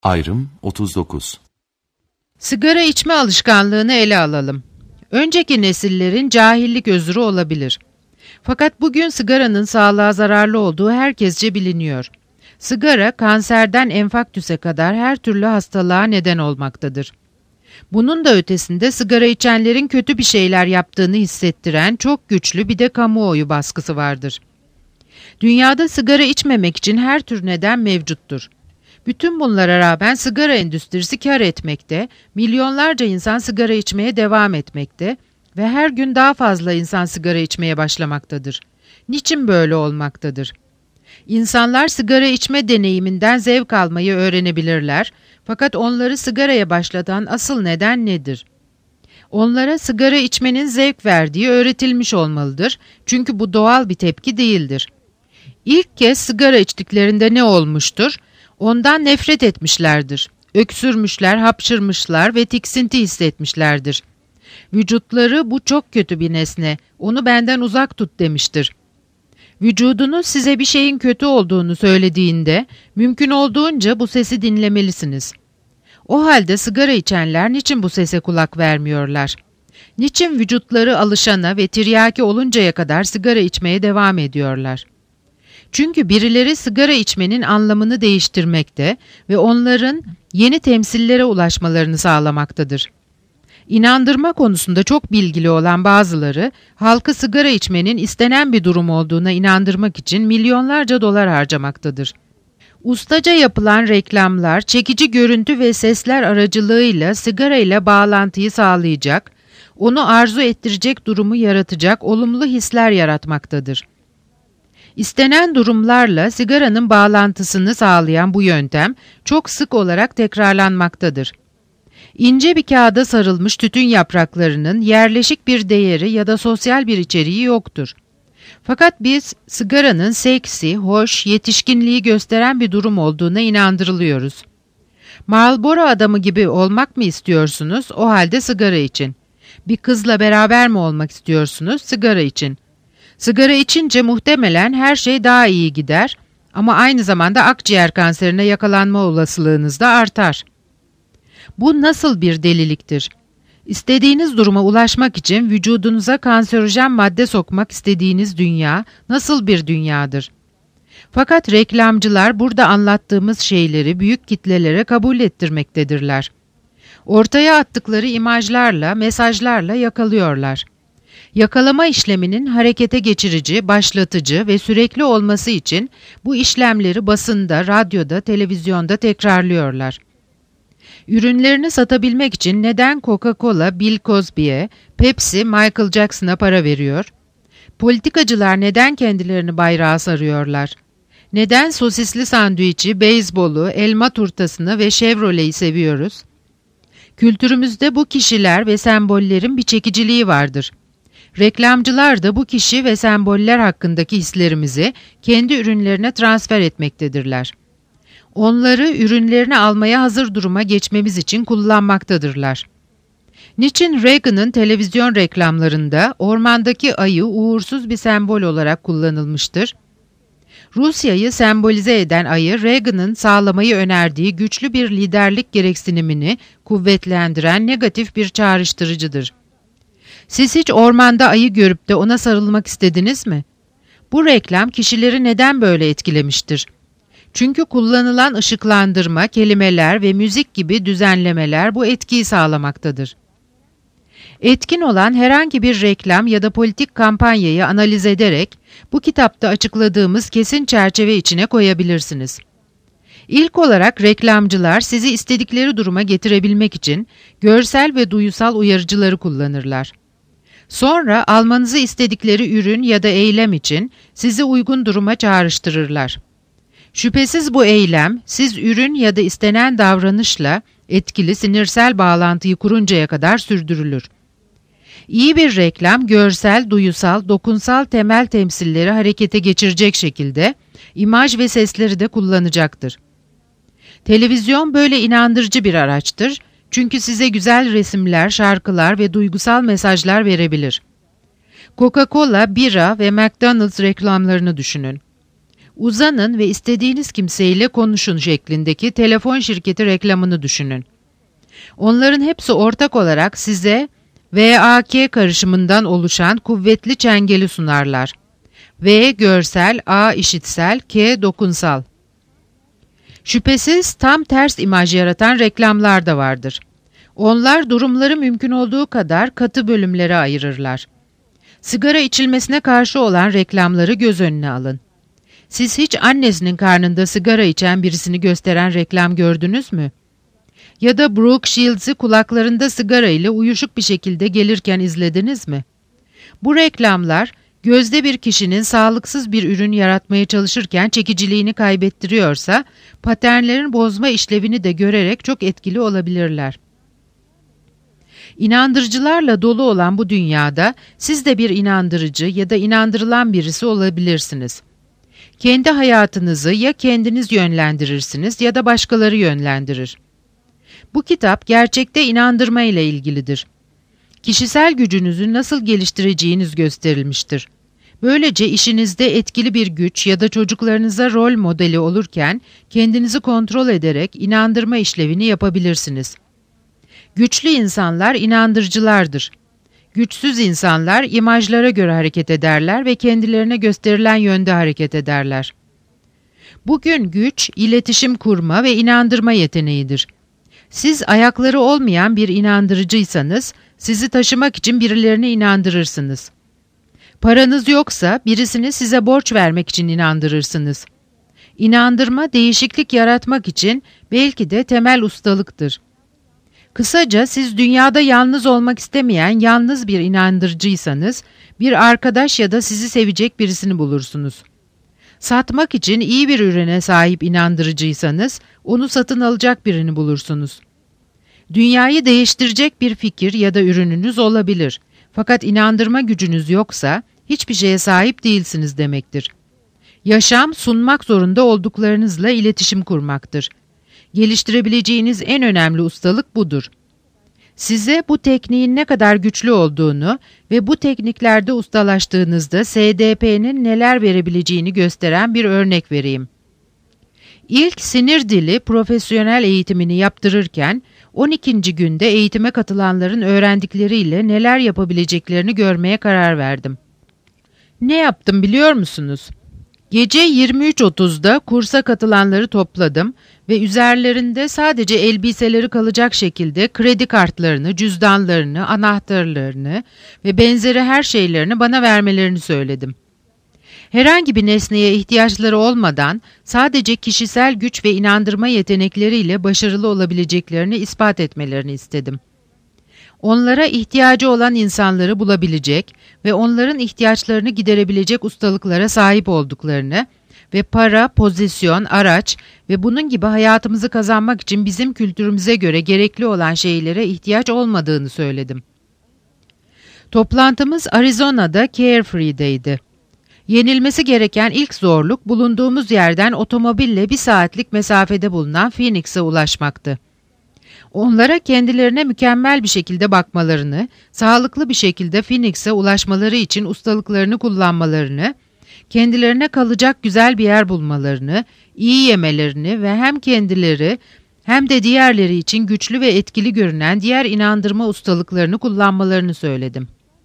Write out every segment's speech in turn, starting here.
Ayrım 39. Sigara içme alışkanlığını ele alalım. Önceki nesillerin cahillik özrü olabilir. Fakat bugün sigaranın sağlığa zararlı olduğu herkesce biliniyor. Sigara, kanserden enfarktüse kadar her türlü hastalığa neden olmaktadır. Bunun da ötesinde sigara içenlerin kötü bir şeyler yaptığını hissettiren çok güçlü bir de kamuoyu baskısı vardır. Dünyada sigara içmemek için her tür neden mevcuttur. Bütün bunlara rağmen sigara endüstrisi kar etmekte, milyonlarca insan sigara içmeye devam etmekte ve her gün daha fazla insan sigara içmeye başlamaktadır. Niçin böyle olmaktadır? İnsanlar sigara içme deneyiminden zevk almayı öğrenebilirler, fakat onları sigaraya başlatan asıl neden nedir? Onlara sigara içmenin zevk verdiği öğretilmiş olmalıdır, çünkü bu doğal bir tepki değildir. İlk kez sigara içtiklerinde ne olmuştur? Ondan nefret etmişlerdir. Öksürmüşler, hapşırmışlar ve tiksinti hissetmişlerdir. Vücutları bu çok kötü bir nesne, onu benden uzak tut demiştir. Vücudunuz size bir şeyin kötü olduğunu söylediğinde mümkün olduğunca bu sesi dinlemelisiniz. O halde sigara içenler niçin bu sese kulak vermiyorlar? Niçin vücutları alışana ve tiryaki oluncaya kadar sigara içmeye devam ediyorlar? Çünkü birileri sigara içmenin anlamını değiştirmekte ve onların yeni temsillere ulaşmalarını sağlamaktadır. İnandırma konusunda çok bilgili olan bazıları, halkı sigara içmenin istenen bir durum olduğuna inandırmak için milyonlarca dolar harcamaktadır. Ustaca yapılan reklamlar, çekici görüntü ve sesler aracılığıyla sigara ile bağlantıyı sağlayacak, onu arzu ettirecek durumu yaratacak olumlu hisler yaratmaktadır. İstenen durumlarla sigaranın bağlantısını sağlayan bu yöntem çok sık olarak tekrarlanmaktadır. İnce bir kağıda sarılmış tütün yapraklarının yerleşik bir değeri ya da sosyal bir içeriği yoktur. Fakat biz sigaranın seksi, hoş, yetişkinliği gösteren bir durum olduğuna inandırılıyoruz. Marlboro adamı gibi olmak mı istiyorsunuz? O halde sigara için. Bir kızla beraber mi olmak istiyorsunuz? Sigara için. Sigara içince muhtemelen her şey daha iyi gider ama aynı zamanda akciğer kanserine yakalanma olasılığınız da artar. Bu nasıl bir deliliktir? İstediğiniz duruma ulaşmak için vücudunuza kanserojen madde sokmak istediğiniz dünya nasıl bir dünyadır? Fakat reklamcılar burada anlattığımız şeyleri büyük kitlelere kabul ettirmektedirler. Ortaya attıkları imajlarla, mesajlarla yakalıyorlar. Yakalama işleminin harekete geçirici, başlatıcı ve sürekli olması için bu işlemleri basında, radyoda, televizyonda tekrarlıyorlar. Ürünlerini satabilmek için neden Coca-Cola Bill Cosby'ye, Pepsi Michael Jackson'a para veriyor? Politikacılar neden kendilerini bayrağa sarıyorlar? Neden sosisli sandviçi, beyzbolu, elma turtasını ve Chevrolet'i seviyoruz? Kültürümüzde bu kişiler ve sembollerin bir çekiciliği vardır. Reklamcılar da bu kişi ve semboller hakkındaki hislerimizi kendi ürünlerine transfer etmektedirler. Onları ürünlerini almaya hazır duruma geçmemiz için kullanmaktadırlar. Niçin Reagan'ın televizyon reklamlarında ormandaki ayı uğursuz bir sembol olarak kullanılmıştır? Rusya'yı sembolize eden ayı, Reagan'ın sağlamayı önerdiği güçlü bir liderlik gereksinimini kuvvetlendiren negatif bir çağrıştırıcıdır. Siz hiç ormanda ayı görüp de ona sarılmak istediniz mi? Bu reklam kişileri neden böyle etkilemiştir? Çünkü kullanılan ışıklandırma, kelimeler ve müzik gibi düzenlemeler bu etkiyi sağlamaktadır. Etkin olan herhangi bir reklam ya da politik kampanyayı analiz ederek bu kitapta açıkladığımız kesin çerçeve içine koyabilirsiniz. İlk olarak reklamcılar sizi istedikleri duruma getirebilmek için görsel ve duyusal uyarıcıları kullanırlar. Sonra almanızı istedikleri ürün ya da eylem için sizi uygun duruma çağrıştırırlar. Şüphesiz bu eylem, siz ürün ya da istenen davranışla etkili sinirsel bağlantıyı kuruncaya kadar sürdürülür. İyi bir reklam, görsel, duyusal, dokunsal temel temsilleri harekete geçirecek şekilde imaj ve sesleri de kullanacaktır. Televizyon böyle inandırıcı bir araçtır, çünkü size güzel resimler, şarkılar ve duygusal mesajlar verebilir. Coca-Cola, bira ve McDonald's reklamlarını düşünün. Uzanın ve istediğiniz kimseyle konuşun şeklindeki telefon şirketi reklamını düşünün. Onların hepsi ortak olarak size VAK karışımından oluşan kuvvetli çengeli sunarlar. V görsel, A işitsel, K dokunsal. Şüphesiz tam ters imaj yaratan reklamlar da vardır. Onlar durumları mümkün olduğu kadar katı bölümlere ayırırlar. Sigara içilmesine karşı olan reklamları göz önüne alın. Siz hiç annesinin karnında sigara içen birisini gösteren reklam gördünüz mü? Ya da Brooke Shields'i kulaklarında sigara ile uyuşuk bir şekilde gelirken izlediniz mi? Bu reklamlar, gözde bir kişinin sağlıksız bir ürün yaratmaya çalışırken çekiciliğini kaybettiriyorsa, paternlerin bozma işlevini de görerek çok etkili olabilirler. İnandırıcılarla dolu olan bu dünyada siz de bir inandırıcı ya da inandırılan birisi olabilirsiniz. Kendi hayatınızı ya kendiniz yönlendirirsiniz ya da başkaları yönlendirir. Bu kitap gerçekte inandırma ile ilgilidir. Kişisel gücünüzü nasıl geliştireceğiniz gösterilmiştir. Böylece işinizde etkili bir güç ya da çocuklarınıza rol modeli olurken kendinizi kontrol ederek inandırma işlevini yapabilirsiniz. Güçlü insanlar inandırıcılardır. Güçsüz insanlar imajlara göre hareket ederler ve kendilerine gösterilen yönde hareket ederler. Bugün güç, iletişim kurma ve inandırma yeteneğidir. Siz ayakları olmayan bir inandırıcıysanız, sizi taşımak için birilerini inandırırsınız. Paranız yoksa birisini size borç vermek için inandırırsınız. İnandırma, değişiklik yaratmak için belki de temel ustalıktır. Kısaca siz dünyada yalnız olmak istemeyen yalnız bir inandırıcıysanız, bir arkadaş ya da sizi sevecek birisini bulursunuz. Satmak için iyi bir ürüne sahip inandırıcıysanız, onu satın alacak birini bulursunuz. Dünyayı değiştirecek bir fikir ya da ürününüz olabilir. Fakat inandırma gücünüz yoksa, hiçbir şeye sahip değilsiniz demektir. Yaşam, sunmak zorunda olduklarınızla iletişim kurmaktır. Geliştirebileceğiniz en önemli ustalık budur. Size bu tekniğin ne kadar güçlü olduğunu ve bu tekniklerde ustalaştığınızda SDP'nin neler verebileceğini gösteren bir örnek vereyim. İlk sinir dili profesyonel eğitimini yaptırırken 12. günde eğitime katılanların öğrendikleriyle neler yapabileceklerini görmeye karar verdim. Ne yaptım biliyor musunuz? Gece 23.30'da kursa katılanları topladım ve üzerlerinde sadece elbiseleri kalacak şekilde kredi kartlarını, cüzdanlarını, anahtarlarını ve benzeri her şeylerini bana vermelerini söyledim. Herhangi bir nesneye ihtiyaçları olmadan sadece kişisel güç ve inandırma yetenekleriyle başarılı olabileceklerini ispat etmelerini istedim. Onlara ihtiyacı olan insanları bulabilecek ve onların ihtiyaçlarını giderebilecek ustalıklara sahip olduklarını ve para, pozisyon, araç ve bunun gibi hayatımızı kazanmak için bizim kültürümüze göre gerekli olan şeylere ihtiyaç olmadığını söyledim. Toplantımız Arizona'da Carefree'deydi. Yenilmesi gereken ilk zorluk bulunduğumuz yerden otomobille 1 saatlik mesafede bulunan Phoenix'e ulaşmaktı. Onlara kendilerine mükemmel bir şekilde bakmalarını, sağlıklı bir şekilde Phoenix'e ulaşmaları için ustalıklarını kullanmalarını, kendilerine kalacak güzel bir yer bulmalarını, iyi yemelerini ve hem kendileri hem de diğerleri için güçlü ve etkili görünen diğer inandırma ustalıklarını kullanmalarını söyledim.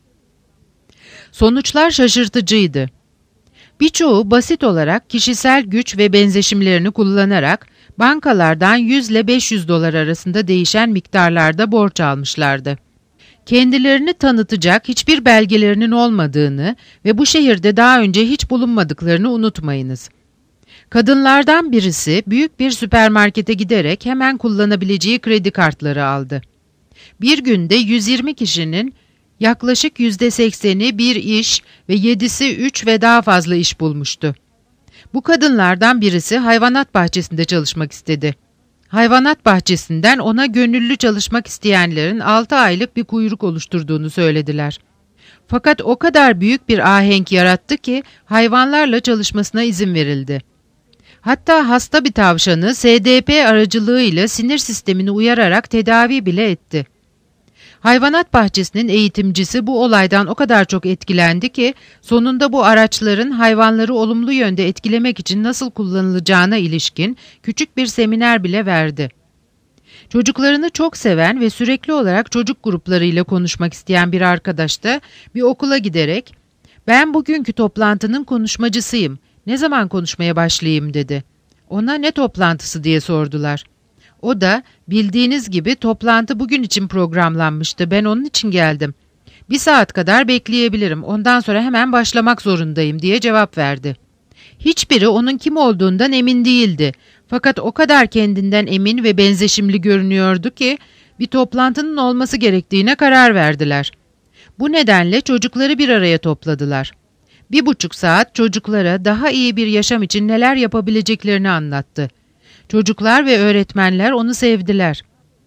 Sonuçlar şaşırtıcıydı. Birçoğu basit olarak kişisel güç ve benzeşimlerini kullanarak bankalardan 100 ile 500 dolar arasında değişen miktarlarda borç almışlardı. Kendilerini tanıtacak hiçbir belgelerinin olmadığını ve bu şehirde daha önce hiç bulunmadıklarını unutmayınız. Kadınlardan birisi büyük bir süpermarkete giderek hemen kullanabileceği kredi kartları aldı. Bir günde 120 kişinin yaklaşık %80'i bir iş ve 7'si 3 ve daha fazla iş bulmuştu. Bu kadınlardan birisi hayvanat bahçesinde çalışmak istedi. Hayvanat bahçesinden ona gönüllü çalışmak isteyenlerin 6 aylık bir kuyruk oluşturduğunu söylediler. Fakat o kadar büyük bir ahenk yarattı ki hayvanlarla çalışmasına izin verildi. Hatta hasta bir tavşanı SDP aracılığıyla sinir sistemini uyararak tedavi bile etti. Hayvanat bahçesinin eğitimcisi bu olaydan o kadar çok etkilendi ki sonunda bu araçların hayvanları olumlu yönde etkilemek için nasıl kullanılacağına ilişkin küçük bir seminer bile verdi. Çocuklarını çok seven ve sürekli olarak çocuk gruplarıyla konuşmak isteyen bir arkadaş da bir okula giderek "Ben bugünkü toplantının konuşmacısıyım. Ne zaman konuşmaya başlayayım?" dedi. Ona "Ne toplantısı?" diye sordular. O da "Bildiğiniz gibi toplantı bugün için programlanmıştı. Ben onun için geldim. 1 saat kadar bekleyebilirim. Ondan sonra hemen başlamak zorundayım," diye cevap verdi. Hiçbiri onun kim olduğundan emin değildi. Fakat o kadar kendinden emin ve benzeşimli görünüyordu ki bir toplantının olması gerektiğine karar verdiler. Bu nedenle çocukları bir araya topladılar. 1,5 saat çocuklara daha iyi bir yaşam için neler yapabileceklerini anlattı. Çocuklar ve öğretmenler onu sevdiler.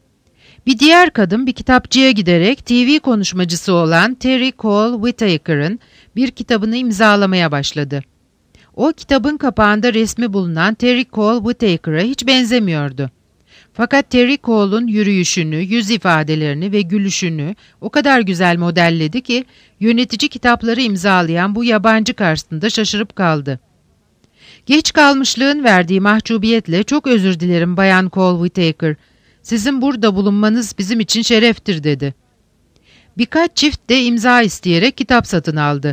Bir diğer kadın bir kitapçıya giderek TV konuşmacısı olan Terry Cole Whittaker'ın bir kitabını imzalamaya başladı. O kitabın kapağında resmi bulunan Terry Cole Whittaker'a hiç benzemiyordu. Fakat Terry Cole'un yürüyüşünü, yüz ifadelerini ve gülüşünü o kadar güzel modelledi ki yönetici kitapları imzalayan bu yabancı karşısında şaşırıp kaldı. "Geç kalmışlığın verdiği mahcubiyetle çok özür dilerim Bayan Cole Whittaker. Sizin burada bulunmanız bizim için şereftir," dedi. Birkaç çift de imza isteyerek kitap satın aldı.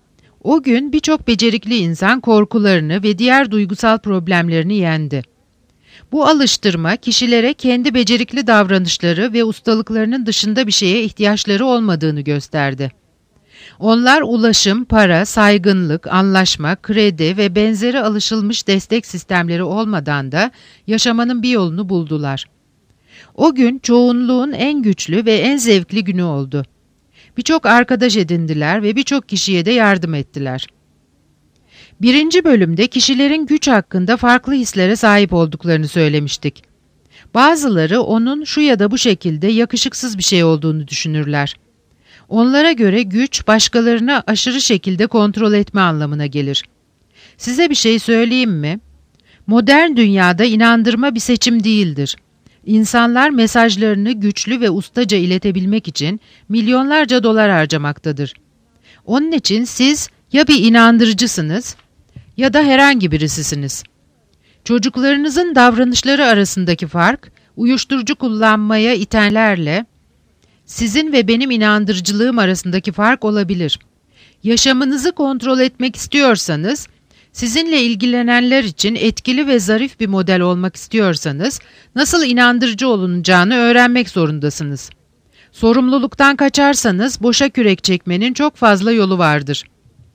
O gün birçok becerikli insan korkularını ve diğer duygusal problemlerini yendi. Bu alıştırma kişilere kendi becerikli davranışları ve ustalıklarının dışında bir şeye ihtiyaçları olmadığını gösterdi. Onlar ulaşım, para, saygınlık, anlaşma, kredi ve benzeri alışılmış destek sistemleri olmadan da yaşamanın bir yolunu buldular. O gün çoğunluğun en güçlü ve en zevkli günü oldu. Birçok arkadaş edindiler ve birçok kişiye de yardım ettiler. 1. bölümde kişilerin güç hakkında farklı hislere sahip olduklarını söylemiştik. Bazıları onun şu ya da bu şekilde yakışıksız bir şey olduğunu düşünürler. Onlara göre güç başkalarını aşırı şekilde kontrol etme anlamına gelir. Size bir şey söyleyeyim mi? Modern dünyada inandırma bir seçim değildir. İnsanlar mesajlarını güçlü ve ustaca iletebilmek için milyonlarca dolar harcamaktadır. Onun için siz ya bir inandırıcısınız ya da herhangi birisisiniz. Çocuklarınızın davranışları arasındaki fark, uyuşturucu kullanmaya itenlerle sizin ve benim inandırıcılığım arasındaki fark olabilir. Yaşamınızı kontrol etmek istiyorsanız, sizinle ilgilenenler için etkili ve zarif bir model olmak istiyorsanız, nasıl inandırıcı olunacağını öğrenmek zorundasınız. Sorumluluktan kaçarsanız boşa kürek çekmenin çok fazla yolu vardır.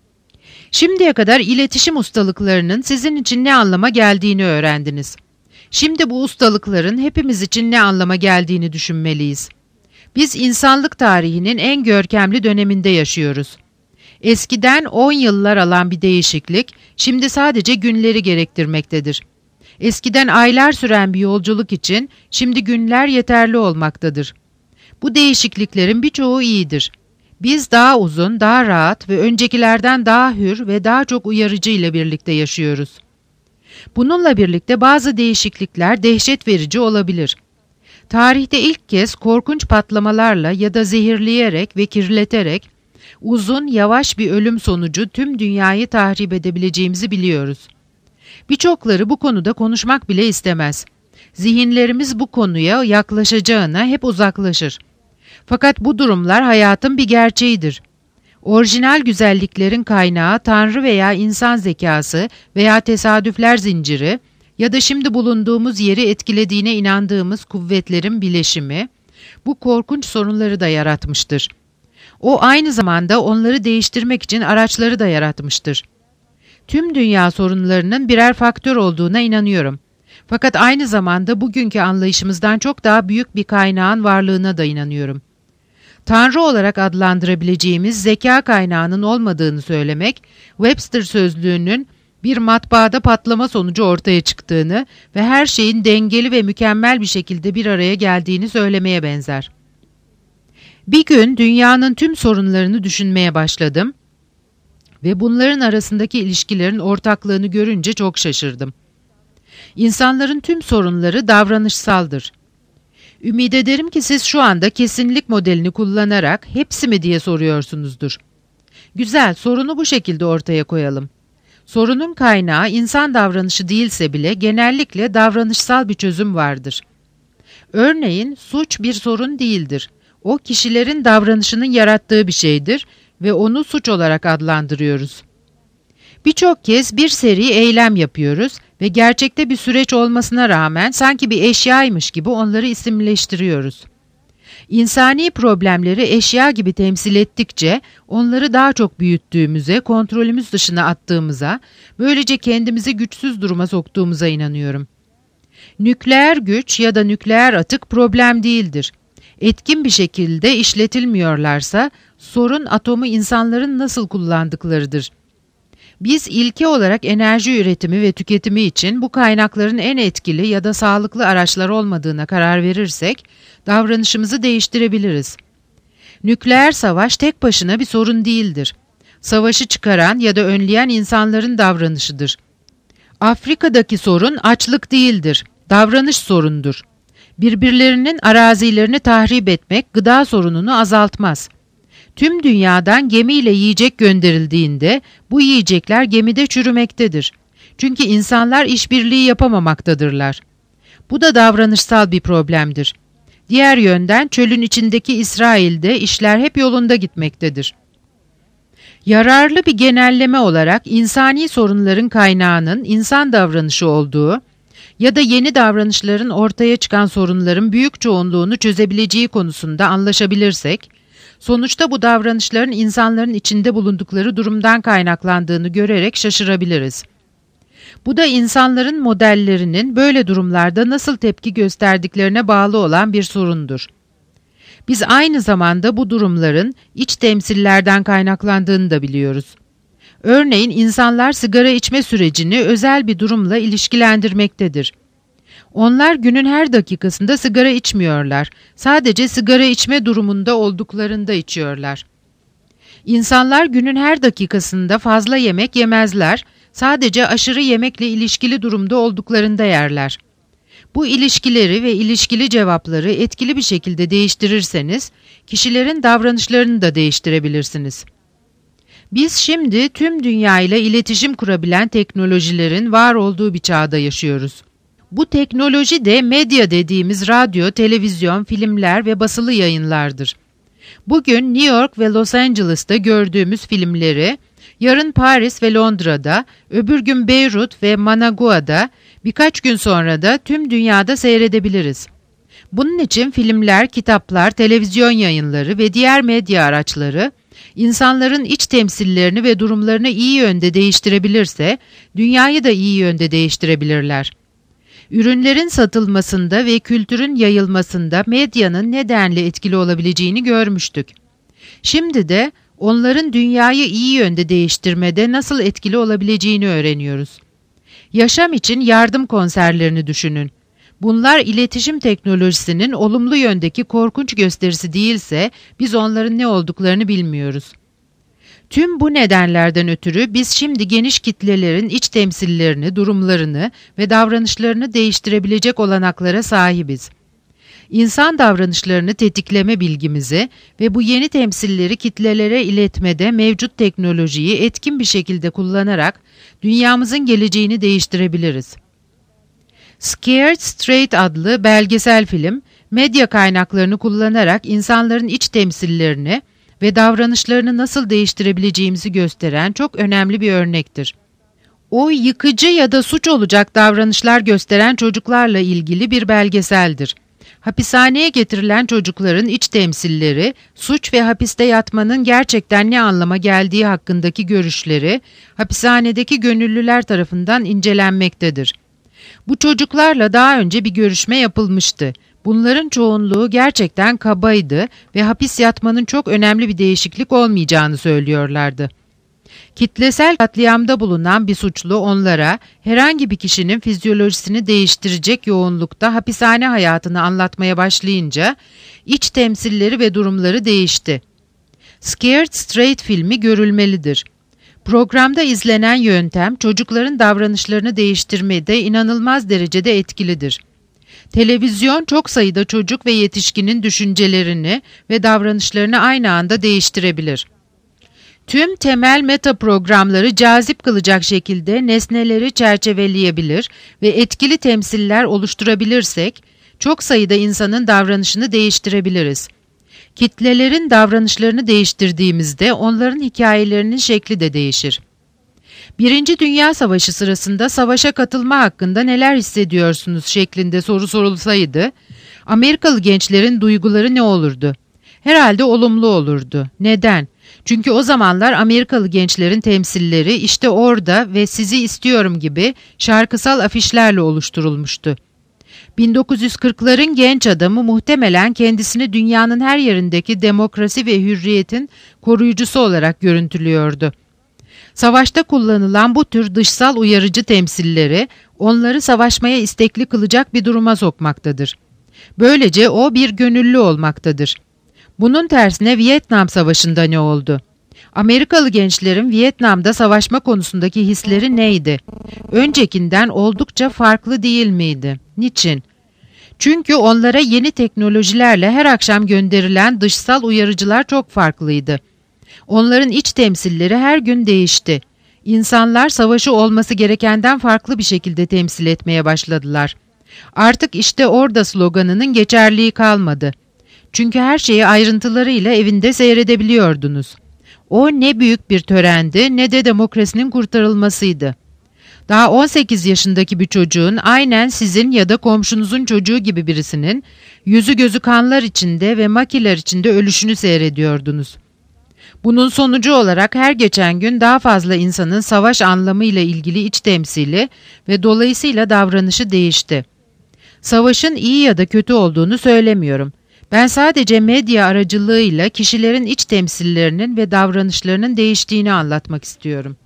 Şimdiye kadar iletişim ustalıklarının sizin için ne anlama geldiğini öğrendiniz. Şimdi bu ustalıkların hepimiz için ne anlama geldiğini düşünmeliyiz. Biz insanlık tarihinin en görkemli döneminde yaşıyoruz. Eskiden 10 yıllar alan bir değişiklik, şimdi sadece günleri gerektirmektedir. Eskiden aylar süren bir yolculuk için, şimdi günler yeterli olmaktadır. Bu değişikliklerin birçoğu iyidir. Biz daha uzun, daha rahat ve öncekilerden daha hür ve daha çok uyarıcı ile birlikte yaşıyoruz. Bununla birlikte bazı değişiklikler dehşet verici olabilir. Tarihte ilk kez korkunç patlamalarla ya da zehirleyerek ve kirleterek uzun, yavaş bir ölüm sonucu tüm dünyayı tahrip edebileceğimizi biliyoruz. Birçokları bu konuda konuşmak bile istemez. Zihinlerimiz bu konuya yaklaşacağına hep uzaklaşır. Fakat bu durumlar hayatın bir gerçeğidir. Orijinal güzelliklerin kaynağı Tanrı veya insan zekası veya tesadüfler zinciri ya da şimdi bulunduğumuz yeri etkilediğine inandığımız kuvvetlerin bileşimi, bu korkunç sorunları da yaratmıştır. O aynı zamanda onları değiştirmek için araçları da yaratmıştır. Tüm dünya sorunlarının birer faktör olduğuna inanıyorum. Fakat aynı zamanda bugünkü anlayışımızdan çok daha büyük bir kaynağın varlığına da inanıyorum. Tanrı olarak adlandırabileceğimiz zeka kaynağının olmadığını söylemek, Webster sözlüğünün bir matbaada patlama sonucu ortaya çıktığını ve her şeyin dengeli ve mükemmel bir şekilde bir araya geldiğini söylemeye benzer. Bir gün dünyanın tüm sorunlarını düşünmeye başladım ve bunların arasındaki ilişkilerin ortaklığını görünce çok şaşırdım. İnsanların tüm sorunları davranışsaldır. Ümid ederim ki siz şu anda kesinlik modelini kullanarak hepsi mi diye soruyorsunuzdur. Güzel, sorunu bu şekilde ortaya koyalım. Sorunun kaynağı insan davranışı değilse bile genellikle davranışsal bir çözüm vardır. Örneğin suç bir sorun değildir. O kişilerin davranışının yarattığı bir şeydir ve onu suç olarak adlandırıyoruz. Birçok kez bir seri eylem yapıyoruz ve gerçekte bir süreç olmasına rağmen sanki bir eşyaymış gibi onları isimleştiriyoruz. İnsani problemleri eşya gibi temsil ettikçe onları daha çok büyüttüğümüze, kontrolümüz dışına attığımıza, böylece kendimizi güçsüz duruma soktuğumuza inanıyorum. Nükleer güç ya da nükleer atık problem değildir. Etkin bir şekilde işletilmiyorlarsa sorun atomu insanların nasıl kullandıklarıdır. Biz ilke olarak enerji üretimi ve tüketimi için bu kaynakların en etkili ya da sağlıklı araçlar olmadığına karar verirsek, davranışımızı değiştirebiliriz. Nükleer savaş tek başına bir sorun değildir. Savaşı çıkaran ya da önleyen insanların davranışıdır. Afrika'daki sorun açlık değildir, davranış sorundur. Birbirlerinin arazilerini tahrip etmek gıda sorununu azaltmaz. Tüm dünyadan gemiyle yiyecek gönderildiğinde bu yiyecekler gemide çürümektedir. Çünkü insanlar işbirliği yapamamaktadırlar. Bu da davranışsal bir problemdir. Diğer yönden çölün içindeki İsrail'de işler hep yolunda gitmektedir. Yararlı bir genelleme olarak insani sorunların kaynağının insan davranışı olduğu ya da yeni davranışların ortaya çıkan sorunların büyük çoğunluğunu çözebileceği konusunda anlaşabilirsek, sonuçta bu davranışların insanların içinde bulundukları durumdan kaynaklandığını görerek şaşırabiliriz. Bu da insanların modellerinin böyle durumlarda nasıl tepki gösterdiklerine bağlı olan bir sorundur. Biz aynı zamanda bu durumların iç temsillerden kaynaklandığını da biliyoruz. Örneğin insanlar sigara içme sürecini özel bir durumla ilişkilendirmektedir. Onlar günün her dakikasında sigara içmiyorlar. Sadece sigara içme durumunda olduklarında içiyorlar. İnsanlar günün her dakikasında fazla yemek yemezler. Sadece aşırı yemekle ilişkili durumda olduklarında yerler. Bu ilişkileri ve ilişkili cevapları etkili bir şekilde değiştirirseniz, kişilerin davranışlarını da değiştirebilirsiniz. Biz şimdi tüm dünya ile iletişim kurabilen teknolojilerin var olduğu bir çağda yaşıyoruz. Bu teknoloji de medya dediğimiz radyo, televizyon, filmler ve basılı yayınlardır. Bugün New York ve Los Angeles'ta gördüğümüz filmleri, yarın Paris ve Londra'da, öbür gün Beyrut ve Managua'da, birkaç gün sonra da tüm dünyada seyredebiliriz. Bunun için filmler, kitaplar, televizyon yayınları ve diğer medya araçları, insanların iç temsillerini ve durumlarını iyi yönde değiştirebilirse, dünyayı da iyi yönde değiştirebilirler. Ürünlerin satılmasında ve kültürün yayılmasında medyanın ne denli etkili olabileceğini görmüştük. Şimdi de onların dünyayı iyi yönde değiştirmede nasıl etkili olabileceğini öğreniyoruz. Yaşam için yardım konserlerini düşünün. Bunlar iletişim teknolojisinin olumlu yöndeki korkunç gösterisi değilse biz onların ne olduklarını bilmiyoruz. Tüm bu nedenlerden ötürü biz şimdi geniş kitlelerin iç temsillerini, durumlarını ve davranışlarını değiştirebilecek olanaklara sahibiz. İnsan davranışlarını tetikleme bilgimizi ve bu yeni temsilleri kitlelere iletmede mevcut teknolojiyi etkin bir şekilde kullanarak dünyamızın geleceğini değiştirebiliriz. Scared Straight adlı belgesel film, medya kaynaklarını kullanarak insanların iç temsillerini ve davranışlarını nasıl değiştirebileceğimizi gösteren çok önemli bir örnektir. O yıkıcı ya da suç olacak davranışlar gösteren çocuklarla ilgili bir belgeseldir. Hapishaneye getirilen çocukların iç temsilleri, suç ve hapiste yatmanın gerçekten ne anlama geldiği hakkındaki görüşleri, hapishanedeki gönüllüler tarafından incelenmektedir. Bu çocuklarla daha önce bir görüşme yapılmıştı. Bunların çoğunluğu gerçekten kabaydı ve hapis yatmanın çok önemli bir değişiklik olmayacağını söylüyorlardı. Kitlesel katliamda bulunan bir suçlu onlara herhangi bir kişinin fizyolojisini değiştirecek yoğunlukta hapishane hayatını anlatmaya başlayınca iç temsilleri ve durumları değişti. Scared Straight filmi görülmelidir. Programda izlenen yöntem çocukların davranışlarını değiştirmede inanılmaz derecede etkilidir. Televizyon çok sayıda çocuk ve yetişkinin düşüncelerini ve davranışlarını aynı anda değiştirebilir. Tüm temel meta programları cazip kılacak şekilde nesneleri çerçeveleyebilir ve etkili temsiller oluşturabilirsek, çok sayıda insanın davranışını değiştirebiliriz. Kitlelerin davranışlarını değiştirdiğimizde onların hikayelerinin şekli de değişir. Birinci Dünya Savaşı sırasında savaşa katılma hakkında neler hissediyorsunuz şeklinde soru sorulsaydı, Amerikalı gençlerin duyguları ne olurdu? Herhalde olumlu olurdu. Neden? Çünkü o zamanlar Amerikalı gençlerin temsilleri işte orada ve sizi istiyorum gibi şarkısal afişlerle oluşturulmuştu. 1940'ların genç adamı muhtemelen kendisini dünyanın her yerindeki demokrasi ve hürriyetin koruyucusu olarak görüntülüyordu. Savaşta kullanılan bu tür dışsal uyarıcı temsilleri onları savaşmaya istekli kılacak bir duruma sokmaktadır. Böylece o bir gönüllü olmaktadır. Bunun tersine Vietnam Savaşı'nda ne oldu? Amerikalı gençlerin Vietnam'da savaşma konusundaki hisleri neydi? Öncekinden oldukça farklı değil miydi? Niçin? Çünkü onlara yeni teknolojilerle her akşam gönderilen dışsal uyarıcılar çok farklıydı. Onların iç temsilleri her gün değişti. İnsanlar savaşı olması gerekenden farklı bir şekilde temsil etmeye başladılar. Artık işte orada sloganının geçerliği kalmadı. Çünkü her şeyi ayrıntılarıyla evinde seyredebiliyordunuz. O ne büyük bir törendi ne de demokrasinin kurtarılmasıydı. Daha 18 yaşındaki bir çocuğun aynen sizin ya da komşunuzun çocuğu gibi birisinin yüzü gözü kanlar içinde ve makiler içinde ölüşünü seyrediyordunuz. Bunun sonucu olarak her geçen gün daha fazla insanın savaş anlamıyla ilgili iç temsili ve dolayısıyla davranışı değişti. Savaşın iyi ya da kötü olduğunu söylemiyorum. Ben sadece medya aracılığıyla kişilerin iç temsillerinin ve davranışlarının değiştiğini anlatmak istiyorum.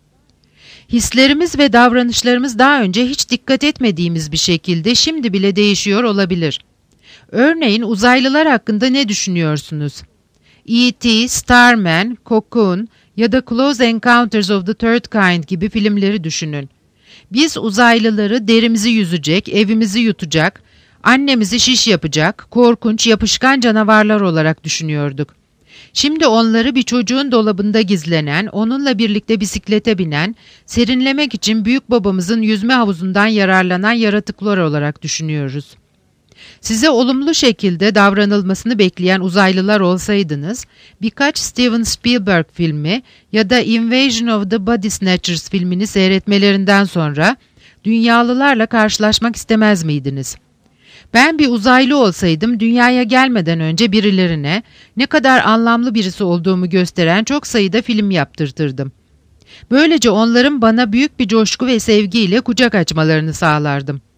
Hislerimiz ve davranışlarımız daha önce hiç dikkat etmediğimiz bir şekilde şimdi bile değişiyor olabilir. Örneğin uzaylılar hakkında ne düşünüyorsunuz? E.T., Starman, Cocoon ya da Close Encounters of the Third Kind gibi filmleri düşünün. Biz uzaylıları derimizi yüzecek, evimizi yutacak, annemizi şiş yapacak, korkunç, yapışkan canavarlar olarak düşünüyorduk. Şimdi onları bir çocuğun dolabında gizlenen, onunla birlikte bisiklete binen, serinlemek için büyük babamızın yüzme havuzundan yararlanan yaratıklar olarak düşünüyoruz. Size olumlu şekilde davranılmasını bekleyen uzaylılar olsaydınız, birkaç Steven Spielberg filmi ya da Invasion of the Body Snatchers filmini seyretmelerinden sonra dünyalılarla karşılaşmak istemez miydiniz? Ben bir uzaylı olsaydım dünyaya gelmeden önce birilerine ne kadar anlamlı birisi olduğumu gösteren çok sayıda film yaptırtırdım. Böylece onların bana büyük bir coşku ve sevgiyle kucak açmalarını sağlardım.